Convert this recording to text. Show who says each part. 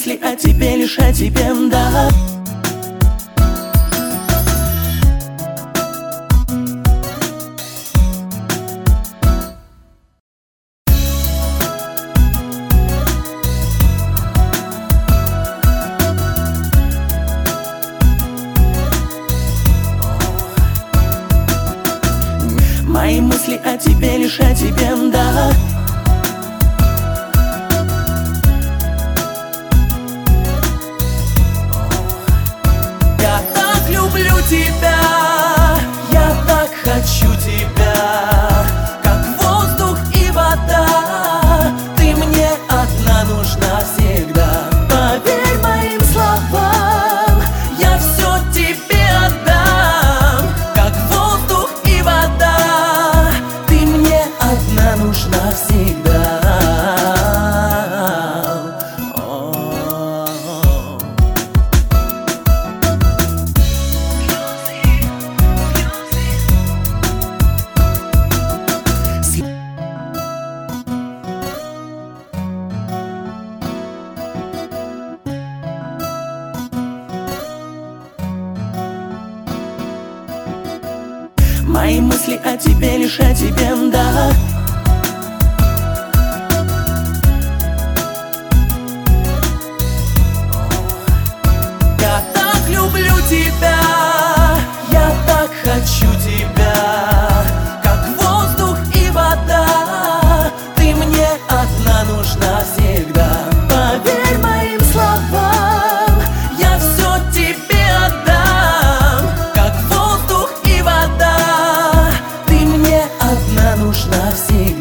Speaker 1: мысли о тебе, лишь о тебе, да. Мои мысли о тебе, лишь о тебе, да. Я так люблю тебя, я так хочу тебя, как воздух и вода. Ты мне одна нужна всегда. Поверь моим словам, я все тебе отдам, как воздух и вода. Ты мне одна нужна всегда. Мои мысли о тебе, лишь о тебе, да. Я так люблю тебя, я так хочу тебя, как воздух и вода. Ты мне одна нужна всегда. Поверь моим словам, я все тебе отдам, как воздух и вода. Ты мне одна нужна всегда.